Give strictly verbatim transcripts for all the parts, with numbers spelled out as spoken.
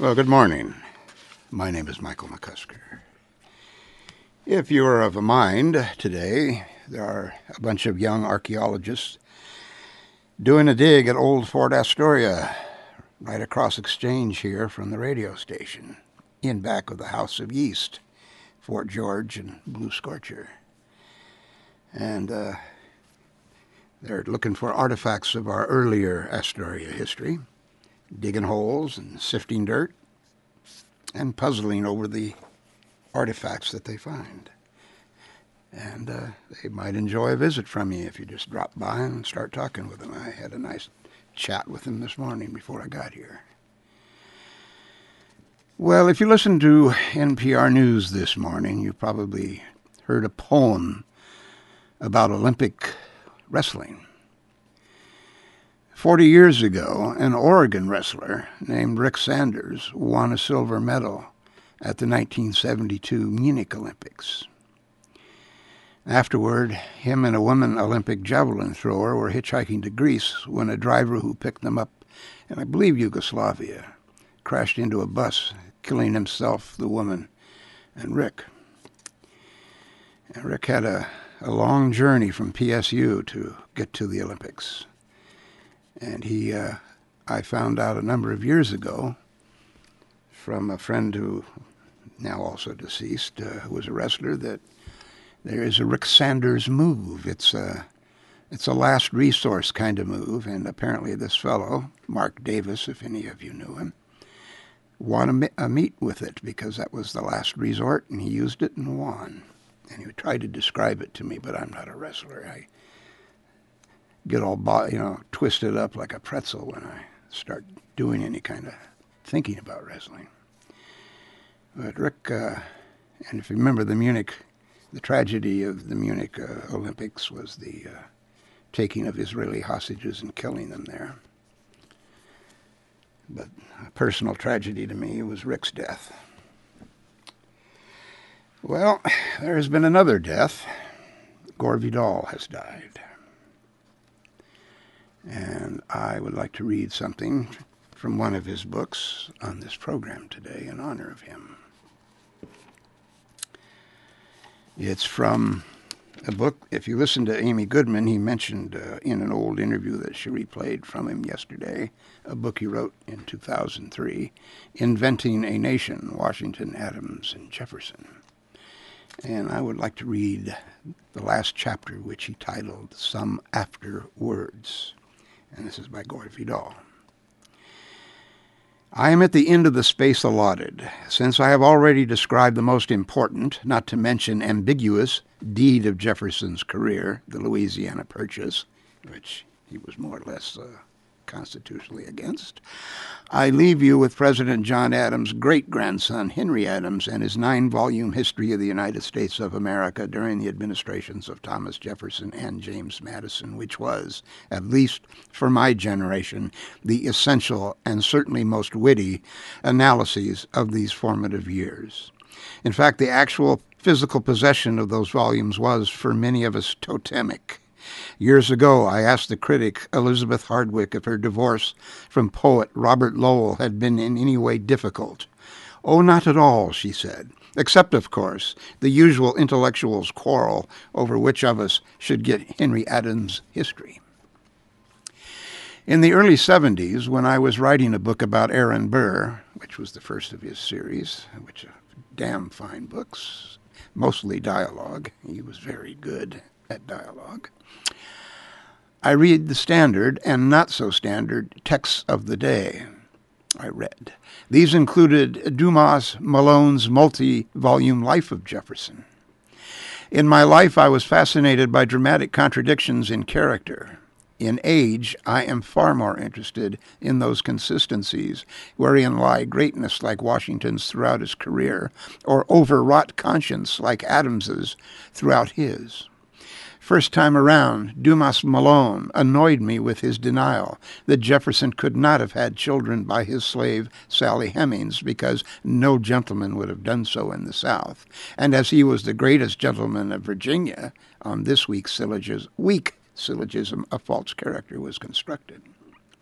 Well, good morning. My name is Michael McCusker. If you are of a mind today, there are a bunch of young archaeologists doing a dig at old Fort Astoria, right across Exchange here from the radio station, in back of the House of Yeast, Fort George and Blue Scorcher. And uh, they're looking for artifacts of our earlier Astoria history, digging holes and sifting dirt, and puzzling over the artifacts that they find. And uh, they might enjoy a visit from you if you just drop by and start talking with them. I had a nice chat with them this morning before I got here. Well, if you listened to N P R News this morning, you probably heard a poem about Olympic wrestling. Forty years ago, an Oregon wrestler named Rick Sanders won a silver medal at the nineteen seventy-two Munich Olympics. Afterward, him and a woman Olympic javelin thrower were hitchhiking to Greece when a driver who picked them up in, I believe, Yugoslavia, crashed into a bus, killing himself, the woman, and Rick. And Rick had a, a long journey from P S U to get to the Olympics. And he, uh, I found out a number of years ago from a friend who, now also deceased, uh, who was a wrestler, that there is a Rick Sanders move. It's a, it's a last resource kind of move, and apparently this fellow, Mark Davis, if any of you knew him, won a, a meet with it because that was the last resort, and he used it and won. And he tried to describe it to me, but I'm not a wrestler. I get all, you know, twisted up like a pretzel when I start doing any kind of thinking about wrestling. But Rick, uh, and if you remember the Munich, the tragedy of the Munich uh, Olympics was the uh, taking of Israeli hostages and killing them there. But a personal tragedy to me was Rick's death. Well, there has been another death. Gore Vidal has died. And I would like to read something from one of his books on this program today in honor of him. It's from a book, if you listen to Amy Goodman, he mentioned uh, in an old interview that she replayed from him yesterday, a book he wrote in two thousand three, Inventing a Nation, Washington, Adams, and Jefferson. And I would like to read the last chapter, which he titled Some After Words. And this is by Gore Vidal. I am at the end of the space allotted, since I have already described the most important, not to mention ambiguous, deed of Jefferson's career, the Louisiana Purchase, which he was more or less uh, constitutionally against. I leave you with President John Adams' great-grandson, Henry Adams, and his nine-volume History of the United States of America during the administrations of Thomas Jefferson and James Madison, which was, at least for my generation, the essential and certainly most witty analyses of these formative years. In fact, the actual physical possession of those volumes was, for many of us, totemic. Years ago, I asked the critic Elizabeth Hardwick if her divorce from poet Robert Lowell had been in any way difficult. "Oh, not at all," she said, "except, of course, the usual intellectuals' quarrel over which of us should get Henry Adams' history." In the early seventies, when I was writing a book about Aaron Burr, which was the first of his series, which are damn fine books, mostly dialogue, he was very good at dialogue, I read the standard and not-so-standard texts of the day. I read. These included Dumas Malone's multi-volume Life of Jefferson. In my life, I was fascinated by dramatic contradictions in character. In age, I am far more interested in those consistencies wherein lie greatness like Washington's throughout his career, or overwrought conscience like Adams's throughout his. First time around, Dumas Malone annoyed me with his denial that Jefferson could not have had children by his slave Sally Hemings because no gentleman would have done so in the South, and as he was the greatest gentleman of Virginia, on this week's syllogism, weak syllogism, a false character was constructed.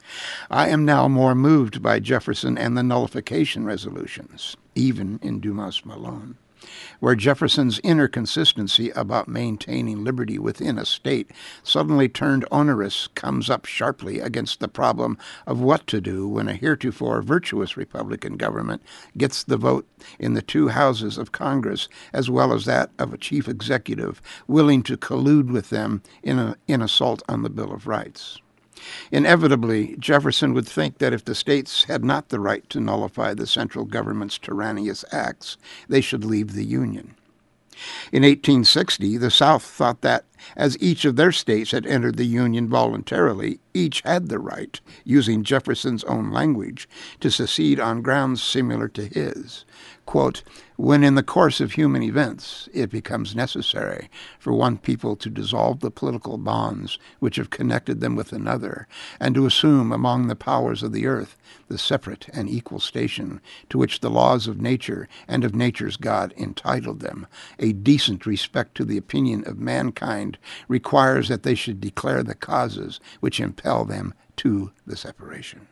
I am now more moved by Jefferson and the nullification resolutions, even in Dumas Malone, where Jefferson's inner consistency about maintaining liberty within a state suddenly turned onerous comes up sharply against the problem of what to do when a heretofore virtuous Republican government gets the vote in the two houses of Congress as well as that of a chief executive willing to collude with them in a, in assault on the Bill of Rights. Inevitably, Jefferson would think that if the states had not the right to nullify the central government's tyrannous acts, they should leave the Union. In eighteen sixty, the South thought that, as each of their states had entered the Union voluntarily, each had the right, using Jefferson's own language, to secede on grounds similar to his. Quote, when in the course of human events it becomes necessary for one people to dissolve the political bonds which have connected them with another, and to assume among the powers of the earth the separate and equal station to which the laws of nature and of nature's God entitled them, a decent respect to the opinion of mankind requires that they should declare the causes which impel them to the separation.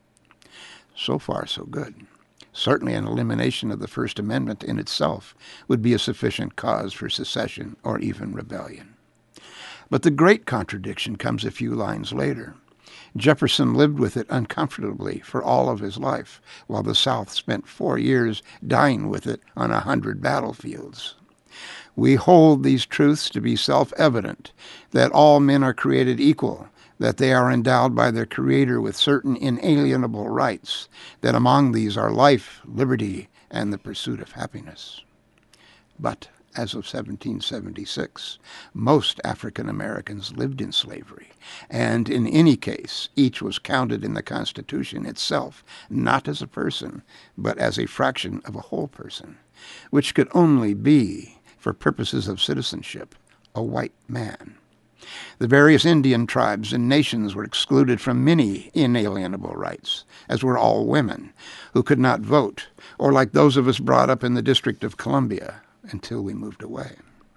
So far, so good. Certainly an elimination of the First Amendment in itself would be a sufficient cause for secession or even rebellion. But the great contradiction comes a few lines later. Jefferson lived with it uncomfortably for all of his life, while the South spent four years dying with it on a hundred battlefields. We hold these truths to be self-evident, that all men are created equal, that they are endowed by their Creator with certain inalienable rights, that among these are life, liberty, and the pursuit of happiness. But, as of seventeen seventy-six, most African Americans lived in slavery, and in any case, each was counted in the Constitution itself, not as a person, but as a fraction of a whole person, which could only be, for purposes of citizenship, a white man. The various Indian tribes and nations were excluded from many inalienable rights, as were all women, who could not vote, or like those of us brought up in the District of Columbia, until we moved away.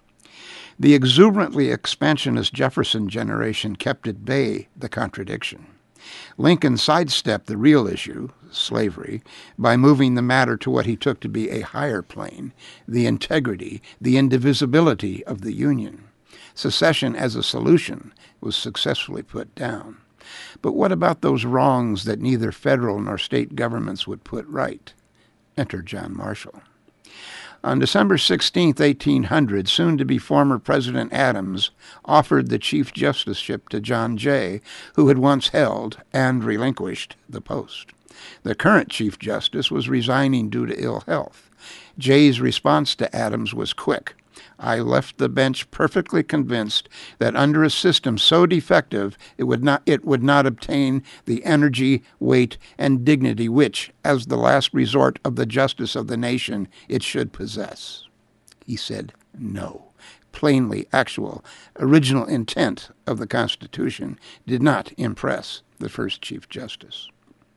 The exuberantly expansionist Jefferson generation kept at bay the contradiction. Lincoln sidestepped the real issue, slavery, by moving the matter to what he took to be a higher plane, the integrity, the indivisibility of the Union. Secession as a solution was successfully put down. But what about those wrongs that neither federal nor state governments would put right? Enter John Marshall. On December sixteenth, eighteen hundred, soon-to-be former President Adams offered the Chief Justiceship to John Jay, who had once held and relinquished the post. The current Chief Justice was resigning due to ill health. Jay's response to Adams was quick. I left the bench perfectly convinced that under a system so defective it would not it would not obtain the energy, weight, and dignity which, as the last resort of the justice of the nation, it should possess. He said no. Plainly actual, original intent of the Constitution did not impress the first Chief Justice.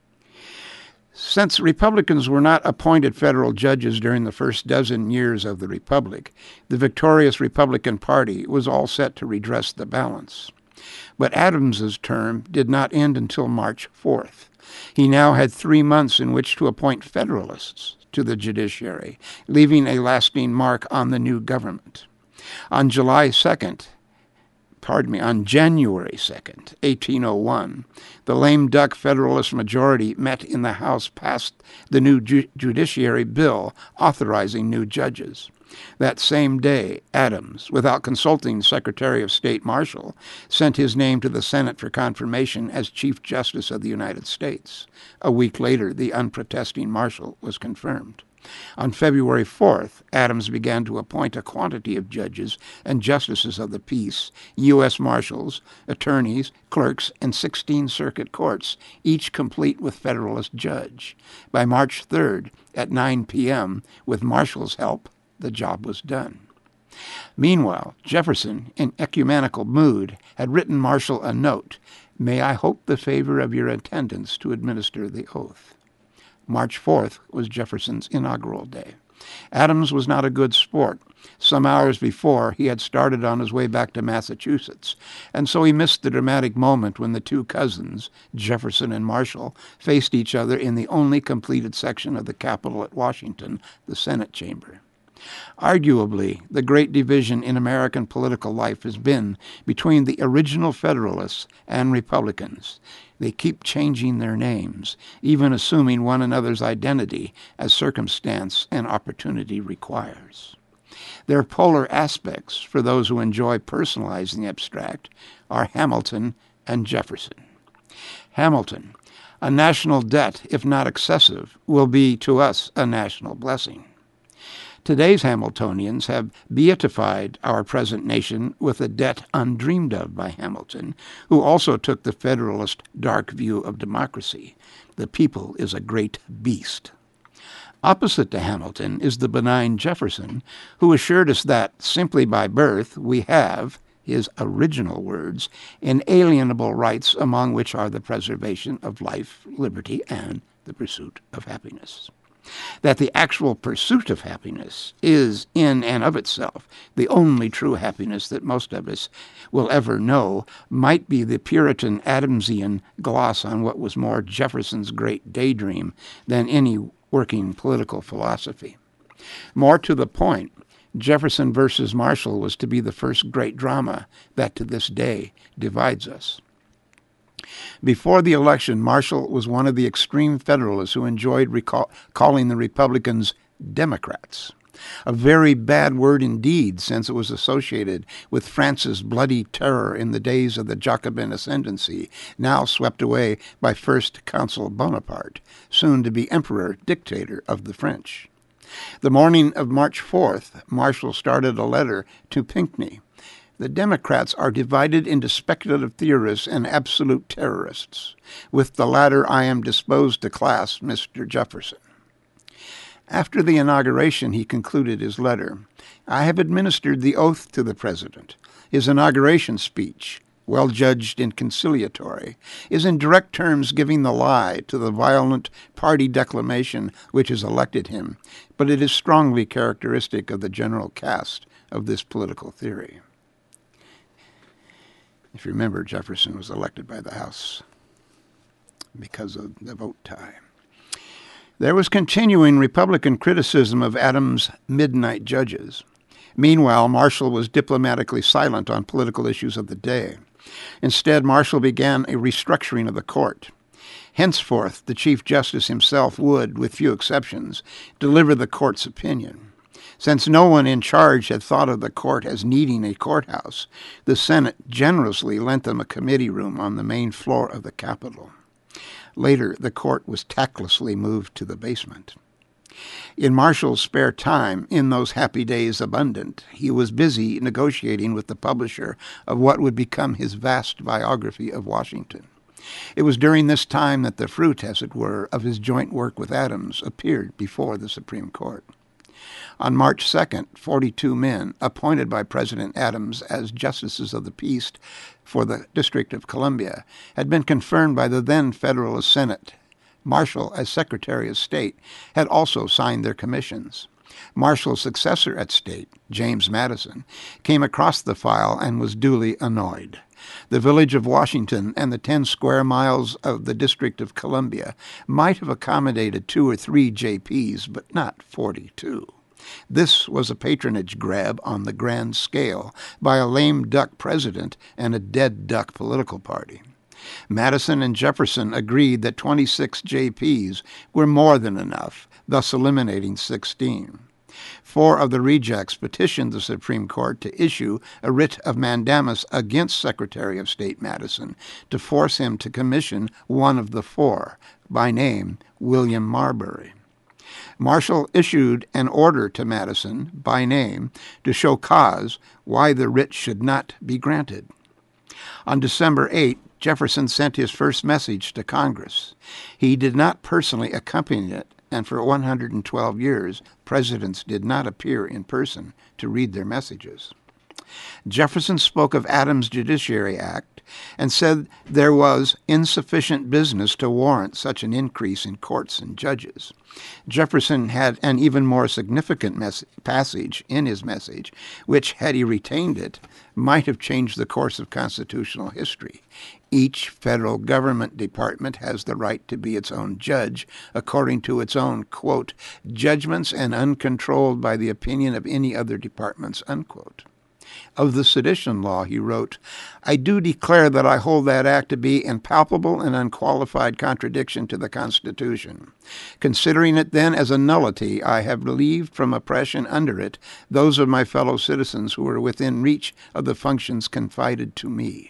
Since Republicans were not appointed federal judges during the first dozen years of the Republic, the victorious Republican Party was all set to redress the balance. But Adams's term did not end until March fourth. He now had three months in which to appoint Federalists to the judiciary, leaving a lasting mark on the new government. On July second, pardon me, on January second, eighteen oh one, the lame duck Federalist majority met in the House, passed the new ju- judiciary bill authorizing new judges. That same day, Adams, without consulting Secretary of State Marshall, sent his name to the Senate for confirmation as Chief Justice of the United States. A week later, the unprotesting Marshall was confirmed. On February fourth, Adams began to appoint a quantity of judges and justices of the peace, U S Marshals, attorneys, clerks, and sixteen circuit courts, each complete with Federalist judge. By March third, at nine p.m., with Marshall's help, the job was done. Meanwhile, Jefferson, in ecumenical mood, had written Marshall a note, "May I hope the favor of your attendance to administer the oath." March fourth was Jefferson's inaugural day. Adams was not a good sport. Some hours before, he had started on his way back to Massachusetts, and so he missed the dramatic moment when the two cousins, Jefferson and Marshall, faced each other in the only completed section of the Capitol at Washington, the Senate chamber. Arguably, the great division in American political life has been between the original Federalists and Republicans. They keep changing their names, even assuming one another's identity as circumstance and opportunity requires. Their polar aspects, for those who enjoy personalizing the abstract, are Hamilton and Jefferson. Hamilton, a national debt, if not excessive, will be to us a national blessing. Today's Hamiltonians have beatified our present nation with a debt undreamed of by Hamilton, who also took the Federalist dark view of democracy. The people is a great beast. Opposite to Hamilton is the benign Jefferson, who assured us that, simply by birth, we have, his original words, inalienable rights, among which are the preservation of life, liberty, and the pursuit of happiness. That the actual pursuit of happiness is, in and of itself, the only true happiness that most of us will ever know, might be the Puritan Adamsian gloss on what was more Jefferson's great daydream than any working political philosophy. More to the point, Jefferson versus Marshall was to be the first great drama that to this day divides us. Before the election, Marshall was one of the extreme Federalists who enjoyed recall- calling the Republicans Democrats, a very bad word indeed, since it was associated with France's bloody terror in the days of the Jacobin ascendancy, now swept away by First Consul Bonaparte, soon to be Emperor Dictator of the French. The morning of March fourth, Marshall started a letter to Pinckney. The Democrats are divided into speculative theorists and absolute terrorists. With the latter I am disposed to class Mister Jefferson. After the inauguration, he concluded his letter, I have administered the oath to the President. His inauguration speech, well judged and conciliatory, is in direct terms giving the lie to the violent party declamation which has elected him, but it is strongly characteristic of the general cast of this political theory. If you remember, Jefferson was elected by the House because of the vote tie. There was continuing Republican criticism of Adams' midnight judges. Meanwhile, Marshall was diplomatically silent on political issues of the day. Instead, Marshall began a restructuring of the court. Henceforth, the Chief Justice himself would, with few exceptions, deliver the court's opinion. Since no one in charge had thought of the court as needing a courthouse, the Senate generously lent them a committee room on the main floor of the Capitol. Later, the court was tactlessly moved to the basement. In Marshall's spare time, in those happy days abundant, he was busy negotiating with the publisher of what would become his vast biography of Washington. It was during this time that the fruit, as it were, of his joint work with Adams appeared before the Supreme Court. On March second, forty-two men, appointed by President Adams as justices of the peace for the District of Columbia, had been confirmed by the then Federalist Senate. Marshall, as Secretary of State, had also signed their commissions. Marshall's successor at State, James Madison, came across the file and was duly annoyed. The village of Washington and the ten square miles of the District of Columbia might have accommodated two or three J Ps, but not forty-two. This was a patronage grab on the grand scale by a lame duck president and a dead duck political party. Madison and Jefferson agreed that twenty-six J Ps were more than enough, thus eliminating sixteen. Four of the rejects petitioned the Supreme Court to issue a writ of mandamus against Secretary of State Madison to force him to commission one of the four, by name William Marbury. Marshall issued an order to Madison, by name, to show cause why the writ should not be granted. On December eighth, Jefferson sent his first message to Congress. He did not personally accompany it, and for one hundred twelve years, presidents did not appear in person to read their messages. Jefferson spoke of Adams' Judiciary Act and said there was insufficient business to warrant such an increase in courts and judges. Jefferson had an even more significant mes- passage in his message, which, had he retained it, might have changed the course of constitutional history. Each federal government department has the right to be its own judge, according to its own, quote, judgments and uncontrolled by the opinion of any other departments, unquote. Of the sedition law, he wrote, I do declare that I hold that act to be in palpable and unqualified contradiction to the Constitution. Considering it then as a nullity, I have relieved from oppression under it those of my fellow citizens who were within reach of the functions confided to me.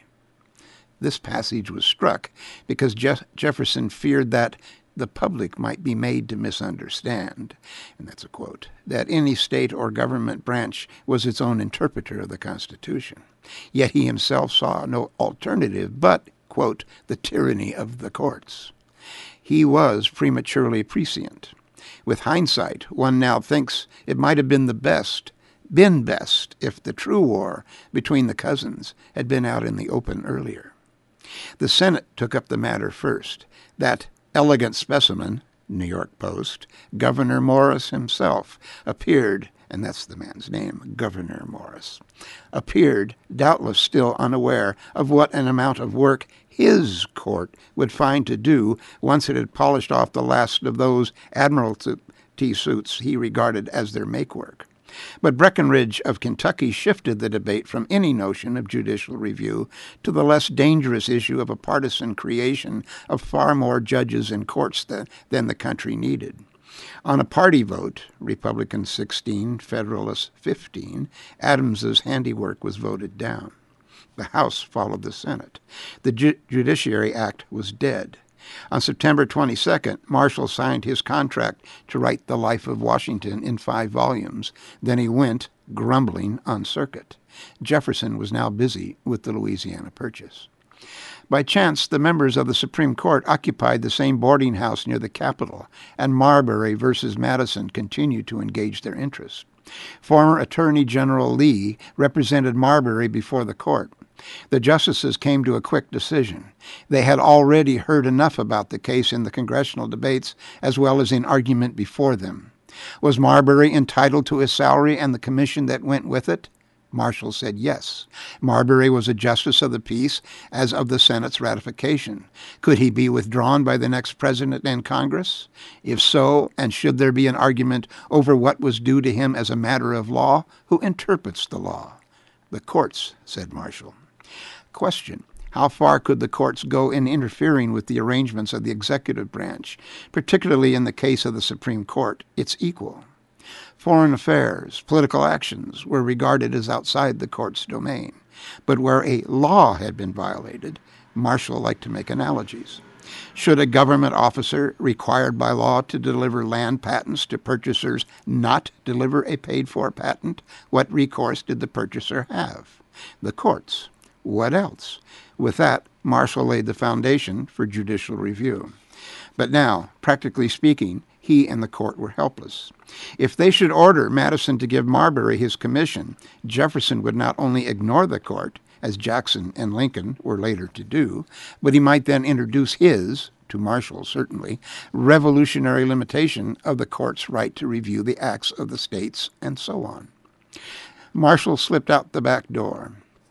This passage was struck because Jeff- Jefferson feared that the public might be made to misunderstand, and that's a quote, that any state or government branch was its own interpreter of the Constitution. Yet he himself saw no alternative but, quote, the tyranny of the courts. He was prematurely prescient. With hindsight, one now thinks it might have been the best, been best, if the true war between the cousins had been out in the open earlier. The Senate took up the matter first. That elegant specimen, New York Post, Governor Morris himself, appeared, and that's the man's name, Governor Morris, appeared, doubtless still unaware of what an amount of work his court would find to do once it had polished off the last of those admiralty suits he regarded as their make-work. But Breckinridge of Kentucky shifted the debate from any notion of judicial review to the less dangerous issue of a partisan creation of far more judges and courts than, than the country needed. On a party vote, Republicans sixteen, Federalists fifteen, Adams's handiwork was voted down. The House followed the Senate. The Ju- Judiciary Act was dead. On September twenty-second, Marshall signed his contract to write the Life of Washington in five volumes. Then he went, grumbling, on circuit. Jefferson was now busy with the Louisiana Purchase. By chance, the members of the Supreme Court occupied the same boarding house near the Capitol, and Marbury versus Madison continued to engage their interest. Former Attorney General Lee represented Marbury before the court. The justices came to a quick decision. They had already heard enough about the case in the congressional debates as well as in argument before them. Was Marbury entitled to his salary and the commission that went with it? Marshall said yes. Marbury was a justice of the peace as of the Senate's ratification. Could he be withdrawn by the next president and Congress? If so, and should there be an argument over what was due to him as a matter of law, who interprets the law? The courts, said Marshall. Question: how far could the courts go in interfering with the arrangements of the executive branch, particularly in the case of the Supreme Court, its equal? Foreign affairs, political actions were regarded as outside the court's domain, but where a law had been violated, Marshall liked to make analogies. Should a government officer required by law to deliver land patents to purchasers not deliver a paid-for patent, what recourse did the purchaser have? The courts. What else? With that, Marshall laid the foundation for judicial review. But now, practically speaking, he and the court were helpless. If they should order Madison to give Marbury his commission, Jefferson would not only ignore the court, as Jackson and Lincoln were later to do, but he might then introduce his, to Marshall certainly, revolutionary limitation of the court's right to review the acts of the states, and so on. Marshall slipped out the back door.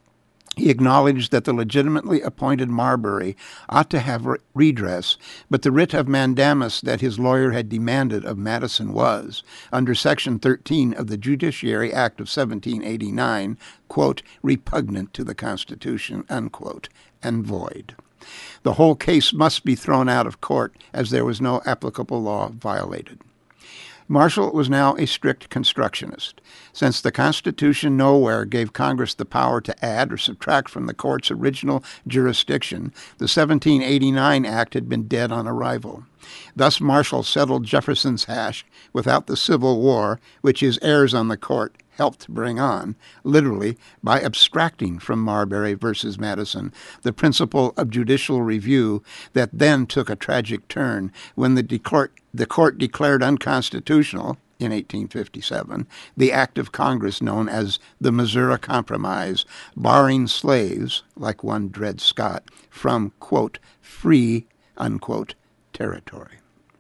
He acknowledged that the legitimately appointed Marbury ought to have re- redress, but the writ of mandamus that his lawyer had demanded of Madison was, under Section thirteen of the Judiciary Act of seventeen eighty-nine, quote, repugnant to the Constitution, unquote, and void. The whole case must be thrown out of court, as there was no applicable law violated. Marshall was now a strict constructionist. Since the Constitution nowhere gave Congress the power to add or subtract from the court's original jurisdiction, the seventeen eighty-nine Act had been dead on arrival. Thus Marshall settled Jefferson's hash without the Civil War, which his heirs on the court helped bring on, literally by abstracting from Marbury versus Madison the principle of judicial review that then took a tragic turn when the, declar- the court declared unconstitutional, in eighteen fifty-seven, the act of Congress known as the Missouri Compromise, barring slaves, like one Dred Scott, from, quote, free, unquote, territory.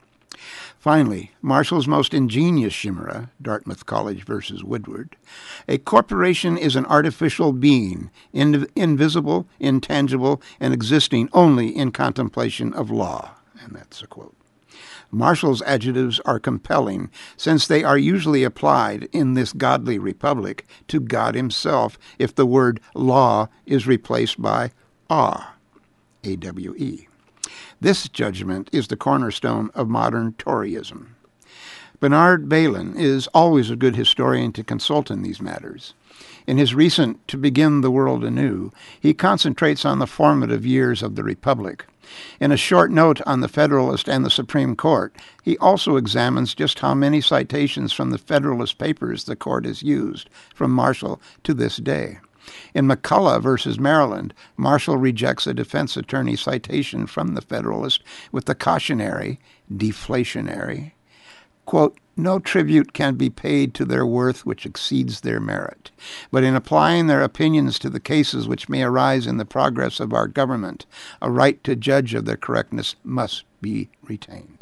Finally, Marshall's most ingenious chimera, Dartmouth College versus Woodward, a corporation is an artificial being, in, invisible, intangible, and existing only in contemplation of law. And that's a quote. Marshall's adjectives are compelling, since they are usually applied in this godly republic to God himself if the word law is replaced by awe, A W E. This judgment is the cornerstone of modern Toryism. Bernard Bailyn is always a good historian to consult in these matters. In his recent To Begin the World Anew, he concentrates on the formative years of the Republic. In a short note on the Federalist and the Supreme Court, he also examines just how many citations from the Federalist Papers the court has used, from Marshall to this day. In McCulloch versus Maryland, Marshall rejects a defense attorney citation from the Federalist with the cautionary, deflationary, quote, no tribute can be paid to their worth which exceeds their merit, but in applying their opinions to the cases which may arise in the progress of our government, a right to judge of their correctness must be retained.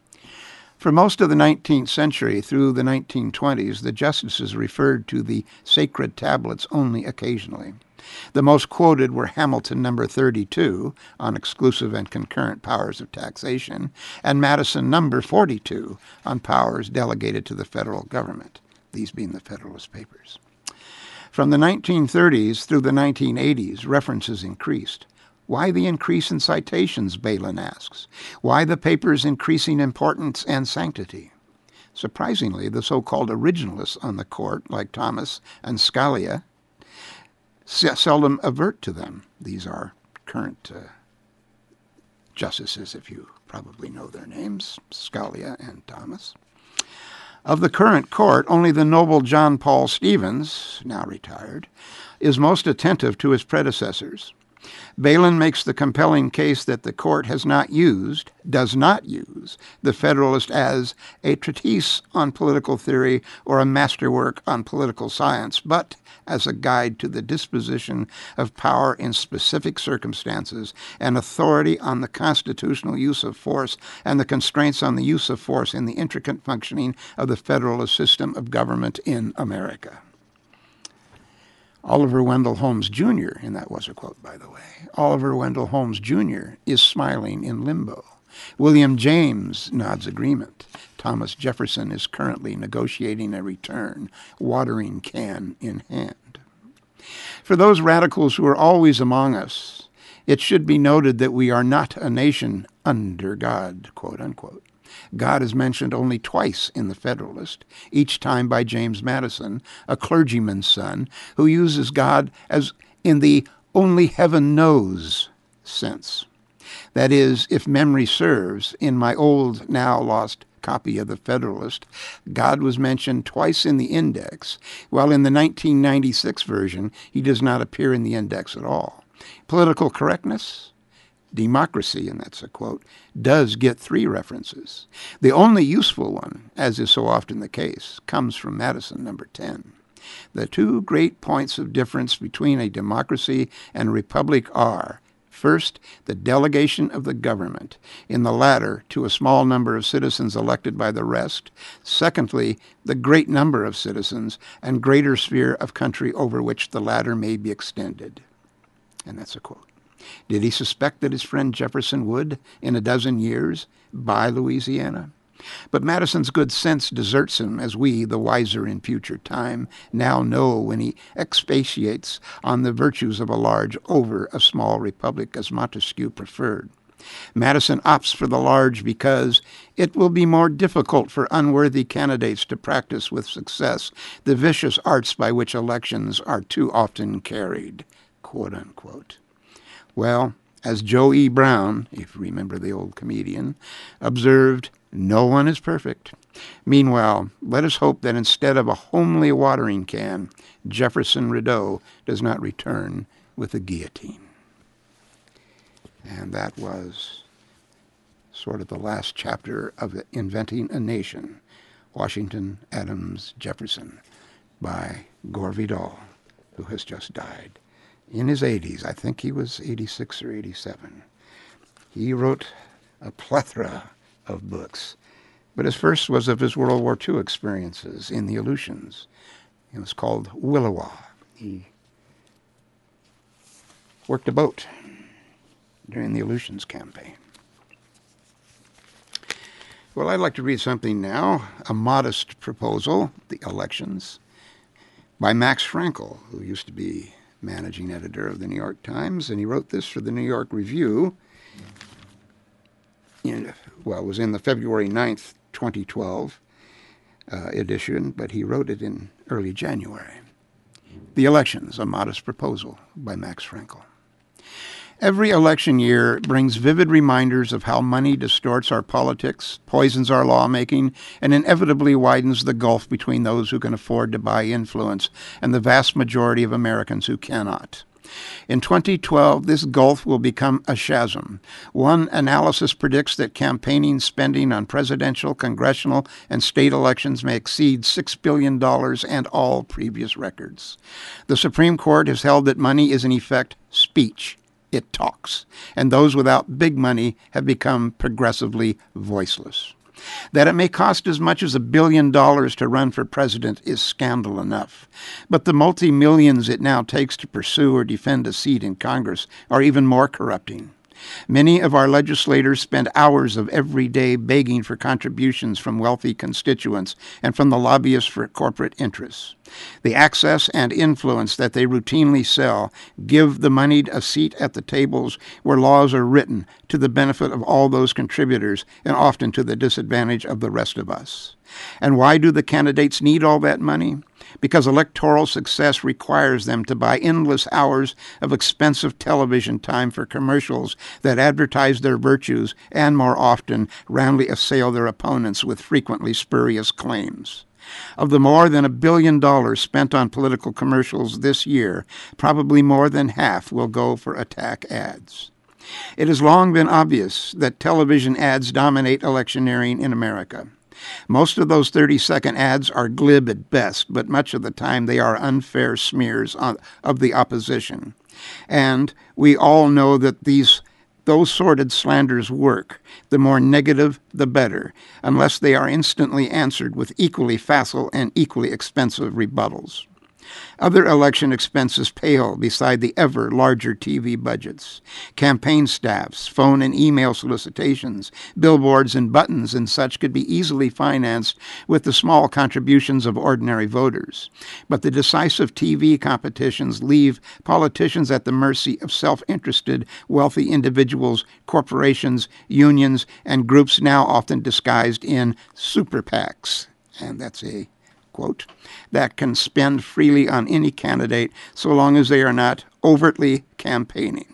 For most of the nineteenth century through the nineteen twenties, the justices referred to the sacred tablets only occasionally. The most quoted were Hamilton number thirty-two, on exclusive and concurrent powers of taxation, and Madison number forty-two, on powers delegated to the federal government, these being the Federalist Papers. From the nineteen thirties through the nineteen eighties, references increased. Why the increase in citations, Bailyn asks? Why the paper's increasing importance and sanctity? Surprisingly, the so-called originalists on the court, like Thomas and Scalia, seldom avert to them. These are current uh, justices, if you probably know their names, Scalia and Thomas. Of the current court, only the noble John Paul Stevens, now retired, is most attentive to his predecessors. Bailyn makes the compelling case that the court has not used, does not use, the Federalist as a treatise on political theory or a masterwork on political science, but as a guide to the disposition of power in specific circumstances and authority on the constitutional use of force and the constraints on the use of force in the intricate functioning of the Federalist system of government in America. Oliver Wendell Holmes Junior, and that was a quote, by the way, Oliver Wendell Holmes Junior is smiling in limbo. William James nods agreement. Thomas Jefferson is currently negotiating a return, watering can in hand. For those radicals who are always among us, it should be noted that we are not a nation under God, quote unquote. God is mentioned only twice in the Federalist, each time by James Madison, a clergyman's son, who uses God as in the only heaven knows sense. That is, if memory serves, in my old, now lost copy of the Federalist, God was mentioned twice in the index, while in the nineteen ninety-six version, he does not appear in the index at all. Political correctness? Democracy, and that's a quote, does get three references. The only useful one, as is so often the case, comes from Madison number ten. The two great points of difference between a democracy and a republic are, first, the delegation of the government, in the latter to a small number of citizens elected by the rest. Secondly, the great number of citizens and greater sphere of country over which the latter may be extended. And that's a quote. Did he suspect that his friend Jefferson would, in a dozen years, buy Louisiana? But Madison's good sense deserts him, as we, the wiser in future time, now know when he expatiates on the virtues of a large over a small republic, as Montesquieu preferred. Madison opts for the large because it will be more difficult for unworthy candidates to practice with success the vicious arts by which elections are too often carried, quote unquote. Well, as Joe E. Brown, if you remember the old comedian, observed, no one is perfect. Meanwhile, let us hope that instead of a homely watering can, Jefferson Rideau does not return with a guillotine. And that was sort of the last chapter of Inventing a Nation, Washington, Adams, Jefferson, by Gore Vidal, who has just died in his eighties. I think he was eighty-six or eighty-seven. He wrote a plethora of books, but his first was of his World War Two experiences in the Aleutians. It was called Williwaw. He worked a boat during the Aleutians campaign. Well, I'd like to read something now, A Modest Proposal, The Elections, by Max Frankel, who used to be managing editor of the New York Times, and he wrote this for the New York Review. In, well, it was in the February ninth, twenty twelve uh, edition, but he wrote it in early January. The Elections, A Modest Proposal, by Max Frankel. Every election year brings vivid reminders of how money distorts our politics, poisons our lawmaking, and inevitably widens the gulf between those who can afford to buy influence and the vast majority of Americans who cannot. In twenty twelve, this gulf will become a chasm. One analysis predicts that campaigning spending on presidential, congressional, and state elections may exceed six billion dollars and all previous records. The Supreme Court has held that money is in effect speech. It talks, and those without big money have become progressively voiceless. That it may cost as much as a billion dollars to run for president is scandal enough, but the multi-millions it now takes to pursue or defend a seat in Congress are even more corrupting. Many of our legislators spend hours of every day begging for contributions from wealthy constituents and from the lobbyists for corporate interests. The access and influence that they routinely sell give the moneyed a seat at the tables where laws are written to the benefit of all those contributors and often to the disadvantage of the rest of us. And why do the candidates need all that money? Because electoral success requires them to buy endless hours of expensive television time for commercials that advertise their virtues and, more often, roundly assail their opponents with frequently spurious claims. Of the more than a billion dollars spent on political commercials this year, probably more than half will go for attack ads. It has long been obvious that television ads dominate electioneering in America. Most of those thirty-second ads are glib at best, but much of the time they are unfair smears on, of the opposition. And we all know that these those sordid slanders work. The more negative, the better, unless they are instantly answered with equally facile and equally expensive rebuttals. Other election expenses pale beside the ever larger T V budgets. Campaign staffs, phone and email solicitations, billboards and buttons and such could be easily financed with the small contributions of ordinary voters. But the decisive T V competitions leave politicians at the mercy of self-interested, wealthy individuals, corporations, unions, and groups now often disguised in super PACs. And that's a quote, that can spend freely on any candidate so long as they are not overtly campaigning.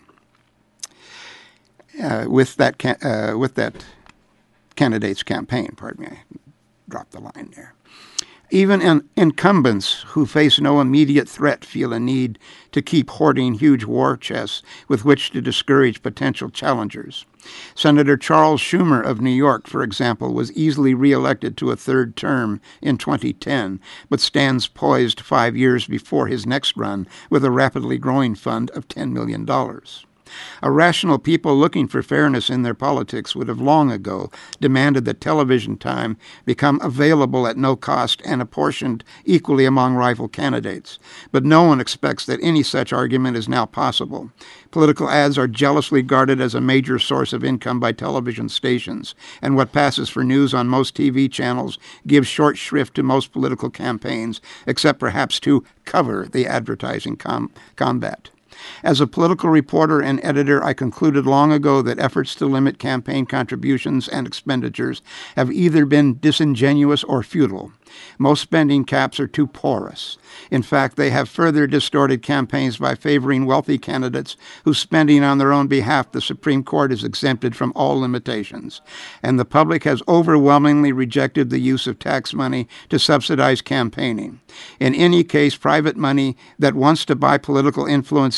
Uh, with that ca- uh, with that candidate's campaign, pardon me, I dropped the line there. Even in incumbents who face no immediate threat feel a need to keep hoarding huge war chests with which to discourage potential challengers. Senator Charles Schumer of New York, for example, was easily reelected to a third term in twenty ten, but stands poised five years before his next run with a rapidly growing fund of ten million dollars. A rational people looking for fairness in their politics would have long ago demanded that television time become available at no cost and apportioned equally among rival candidates. But no one expects that any such argument is now possible. Political ads are jealously guarded as a major source of income by television stations, and what passes for news on most T V channels gives short shrift to most political campaigns, except perhaps to cover the advertising com- combat. As a political reporter and editor, I concluded long ago that efforts to limit campaign contributions and expenditures have either been disingenuous or futile. Most spending caps are too porous. In fact, they have further distorted campaigns by favoring wealthy candidates whose spending on their own behalf the Supreme Court has exempted from all limitations. And the public has overwhelmingly rejected the use of tax money to subsidize campaigning. In any case, private money that wants to buy political influence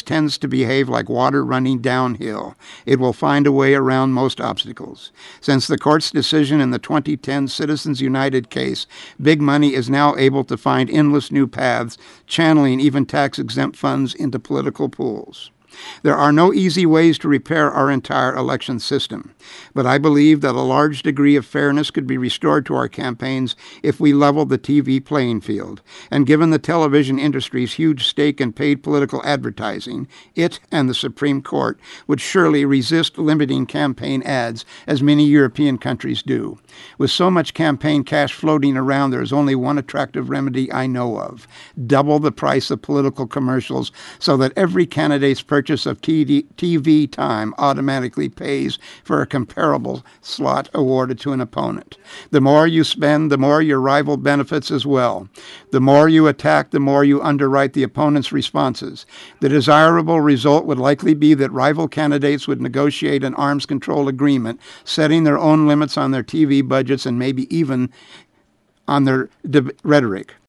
tends to behave like water running downhill. It will find a way around most obstacles. Since the court's decision in the twenty ten Citizens United case, big money is now able to find endless new paths, channeling even tax-exempt funds into political pools. There are no easy ways to repair our entire election system, but I believe that a large degree of fairness could be restored to our campaigns if we leveled the T V playing field. And given the television industry's huge stake in paid political advertising, it and the Supreme Court would surely resist limiting campaign ads, as many European countries do. With so much campaign cash floating around, there is only one attractive remedy I know of: double the price of political commercials so that every candidate's purchase of T V time automatically pays for a comparable slot awarded to an opponent. The more you spend, the more your rival benefits as well. The more you attack, the more you underwrite the opponent's responses. The desirable result would likely be that rival candidates would negotiate an arms control agreement, setting their own limits on their T V budgets and maybe even on their de- rhetoric.